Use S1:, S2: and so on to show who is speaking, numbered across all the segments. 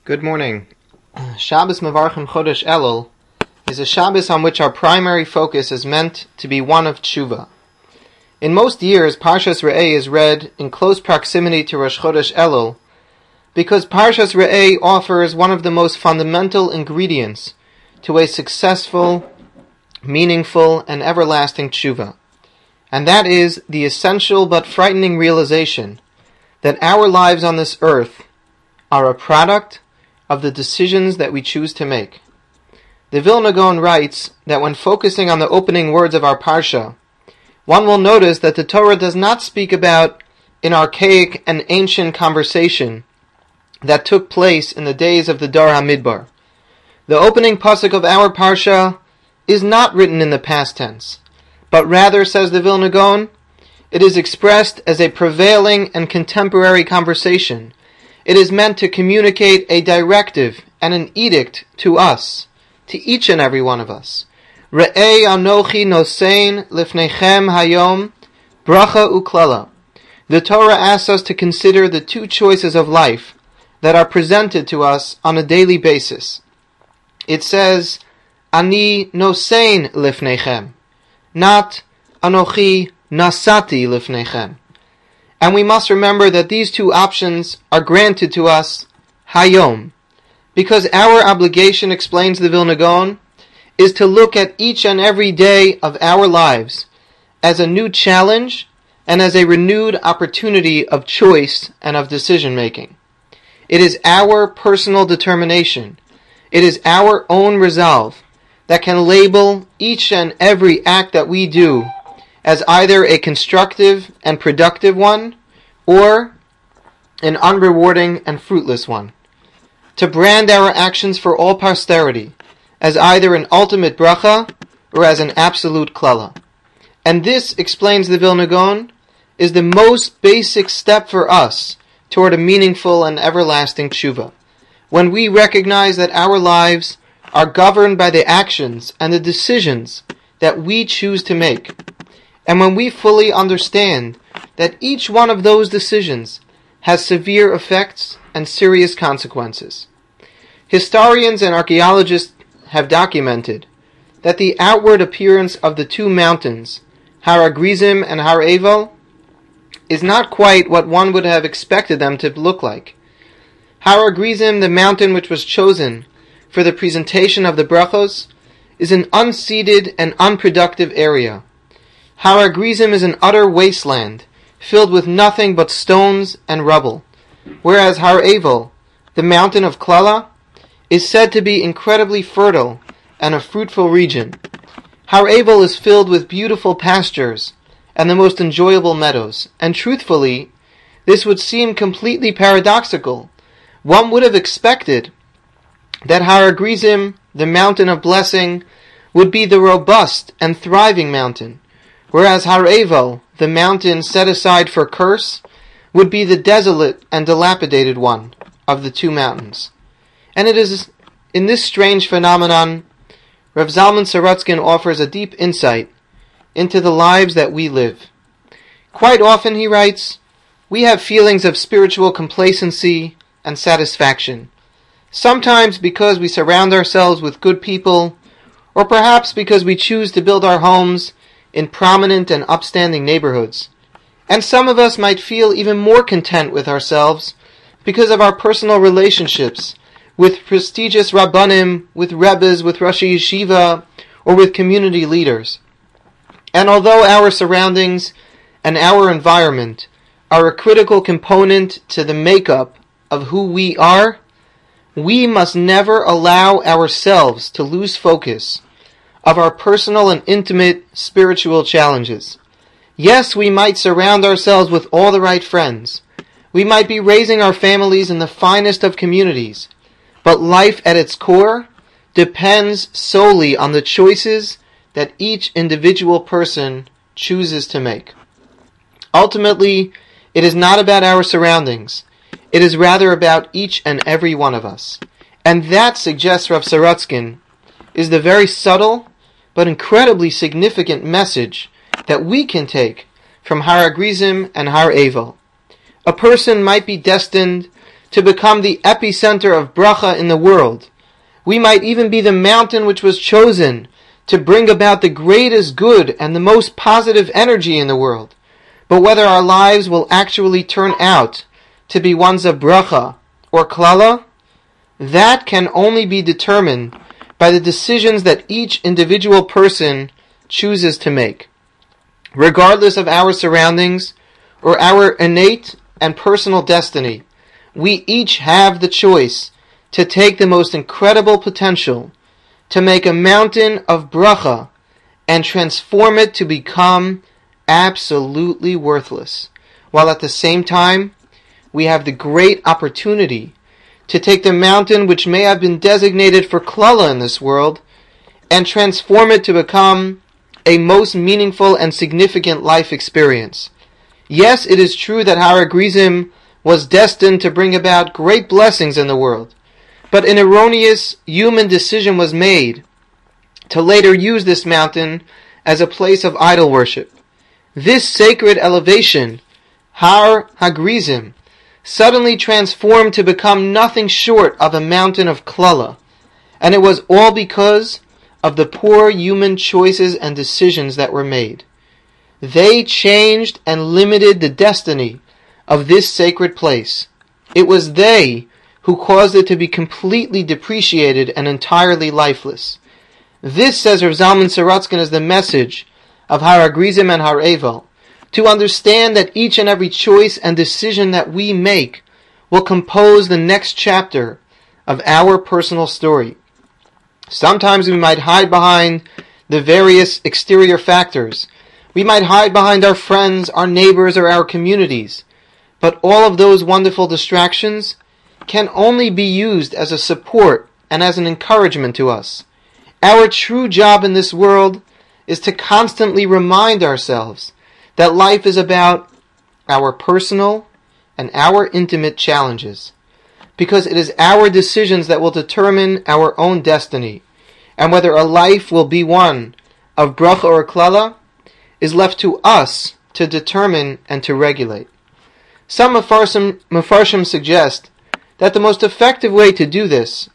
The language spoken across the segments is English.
S1: Good morning. Shabbos Mevarchim Chodesh Elul is a Shabbos on which our primary focus is meant to be one of tshuva. In most years, Parshas Re'eh is read in close proximity to Rosh Chodesh Elul because Parshas Re'eh offers one of the most fundamental ingredients to a successful, meaningful, and everlasting tshuva. And that is the essential but frightening realization that our lives on this earth are a product of the decisions that we choose to make. The Vilna Gaon writes that when focusing on the opening words of our Parsha, one will notice that the Torah does not speak about an archaic and ancient conversation that took place in the days of the Dar HaMidbar. The opening pasuk of our Parsha is not written in the past tense, but rather, says the Vilna Gaon, it is expressed as a prevailing and contemporary conversation. It is meant to communicate a directive and an edict to us, to each and every one of us. Re'ei anochi nosein lifnechem hayom bracha uklala. The Torah asks us to consider the two choices of life that are presented to us on a daily basis. It says, Ani nosein lifnechem, not Anochi nasati lifnechem. And we must remember that these two options are granted to us hayom, because our obligation, explains the Vilna Gaon, is to look at each and every day of our lives as a new challenge and as a renewed opportunity of choice and of decision making. It is our personal determination, it is our own resolve that can label each and every act that we do as either a constructive and productive one, or an unrewarding and fruitless one. To brand our actions for all posterity as either an ultimate bracha or as an absolute klala. And this, explains the Vilna Gaon, is the most basic step for us toward a meaningful and everlasting tshuva. When we recognize that our lives are governed by the actions and the decisions that we choose to make, and when we fully understand that each one of those decisions has severe effects and serious consequences. Historians and archaeologists have documented that the outward appearance of the two mountains, Har HaGrizim and Har Eival, is not quite what one would have expected them to look like. Har HaGrizim, the mountain which was chosen for the presentation of the brachos, is an unceded and unproductive area. Har HaGrizim is an utter wasteland, filled with nothing but stones and rubble, whereas Har Eival, the mountain of Klala, is said to be incredibly fertile and a fruitful region. Har Eival is filled with beautiful pastures and the most enjoyable meadows, and truthfully, this would seem completely paradoxical. One would have expected that Har HaGrizim, the mountain of blessing, would be the robust and thriving mountain, whereas Har Eival, the mountain set aside for curse, would be the desolate and dilapidated one of the two mountains. And it is in this strange phenomenon, Rav Zalman Sorotzkin offers a deep insight into the lives that we live. Quite often, he writes, we have feelings of spiritual complacency and satisfaction, sometimes because we surround ourselves with good people, or perhaps because we choose to build our homes in prominent and upstanding neighborhoods. And some of us might feel even more content with ourselves because of our personal relationships with prestigious rabbanim, with rebbes, with Rosh Yeshiva, or with community leaders. And although our surroundings and our environment are a critical component to the makeup of who we are, we must never allow ourselves to lose focus of our personal and intimate spiritual challenges. Yes, we might surround ourselves with all the right friends. We might be raising our families in the finest of communities. But life at its core depends solely on the choices that each individual person chooses to make. Ultimately, it is not about our surroundings. It is rather about each and every one of us. And that, suggests Rav Sorotzkin, is the very subtle but incredibly significant message that we can take from Har HaGrizim and Har Eival. A person might be destined to become the epicenter of bracha in the world. We might even be the mountain which was chosen to bring about the greatest good and the most positive energy in the world. But whether our lives will actually turn out to be ones of bracha or klala, that can only be determined by the decisions that each individual person chooses to make. Regardless of our surroundings or our innate and personal destiny, we each have the choice to take the most incredible potential to make a mountain of bracha and transform it to become absolutely worthless, while at the same time we have the great opportunity to take the mountain which may have been designated for klala in this world and transform it to become a most meaningful and significant life experience. Yes, it is true that Har HaGrizim was destined to bring about great blessings in the world, but an erroneous human decision was made to later use this mountain as a place of idol worship. This sacred elevation, Har HaGrizim, suddenly transformed to become nothing short of a mountain of klala, and it was all because of the poor human choices and decisions that were made. They changed and limited the destiny of this sacred place. It was they who caused it to be completely depreciated and entirely lifeless. This, says Rav Zalman Sorotzkin, is the message of Har HaGrizim and Har Eval, to understand that each and every choice and decision that we make will compose the next chapter of our personal story. Sometimes we might hide behind the various exterior factors. We might hide behind our friends, our neighbors, or our communities. But all of those wonderful distractions can only be used as a support and as an encouragement to us. Our true job in this world is to constantly remind ourselves that life is about our personal and our intimate challenges, because it is our decisions that will determine our own destiny, and whether a life will be one of bracha or klala is left to us to determine and to regulate. Some Mefarshim suggest that the most effective way to do this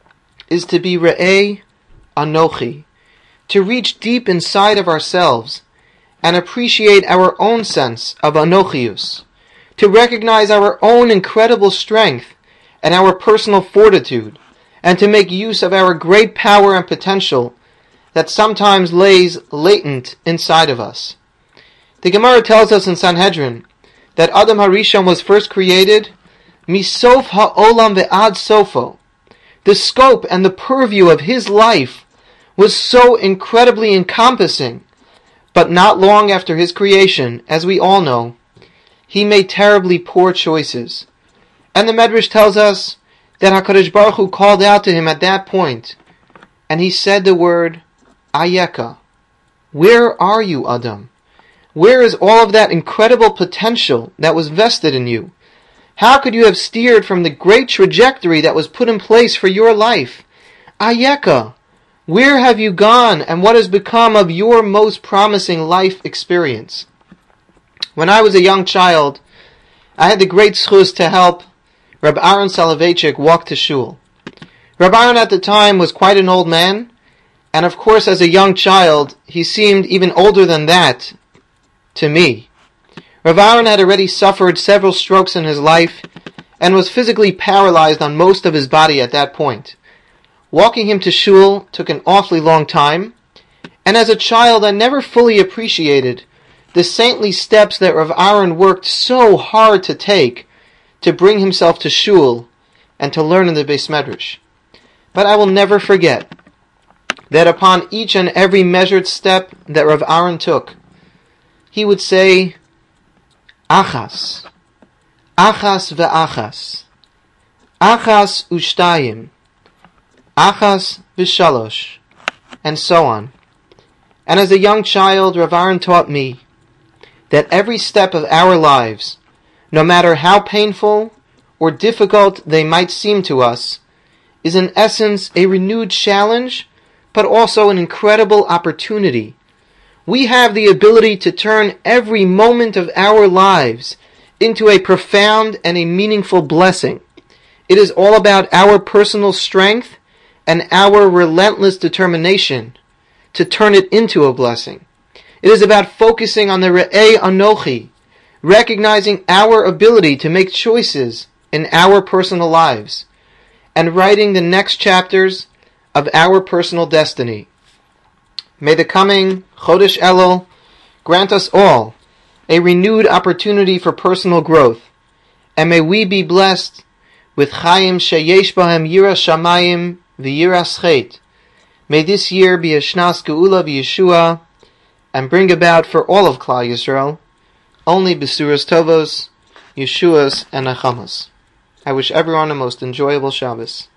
S1: is to be Re'eh Anochi, to reach deep inside of ourselves and appreciate our own sense of Anochius, to recognize our own incredible strength and our personal fortitude, and to make use of our great power and potential that sometimes lays latent inside of us. The Gemara tells us in Sanhedrin that Adam HaRishon was first created misof ha'olam ve'ad sofo. The scope and the purview of his life was so incredibly encompassing, but not long after his creation, as we all know, he made terribly poor choices. And the Medrash tells us that HaKadosh Baruch Hu called out to him at that point, and he said the word, Ayeka. Where are you, Adam? Where is all of that incredible potential that was vested in you? How could you have steered from the great trajectory that was put in place for your life? Ayeka. Where have you gone, and what has become of your most promising life experience? When I was a young child, I had the great schus to help Reb Aaron Soloveitchik walk to shul. Reb Aaron at the time was quite an old man, and of course as a young child, he seemed even older than that to me. Reb Aaron had already suffered several strokes in his life, and was physically paralyzed on most of his body at that point. Walking him to shul took an awfully long time, and as a child I never fully appreciated the saintly steps that Rav Aaron worked so hard to take to bring himself to shul and to learn in the Beis Medrash. But I will never forget that upon each and every measured step that Rav Aaron took, he would say, Achas, Achas ve'achas, Achas u'shtayim, Achas v'shalosh, and so on. And as a young child, Rav Aaron taught me that every step of our lives, no matter how painful or difficult they might seem to us, is in essence a renewed challenge, but also an incredible opportunity. We have the ability to turn every moment of our lives into a profound and a meaningful blessing. It is all about our personal strength and our relentless determination to turn it into a blessing. It is about focusing on the Re'ei Anochi, recognizing our ability to make choices in our personal lives, and writing the next chapters of our personal destiny. May the coming Chodesh Elul grant us all a renewed opportunity for personal growth, and may we be blessed with Chaim Sheyesh Bahem Yiras Shamayim V'Yiras Chet. May this year be a Shnas Geula V'Yeshua, and bring about for all of Klal Yisrael only Besuras Tovos, Yeshuas, and Nachamas. I wish everyone a most enjoyable Shabbos.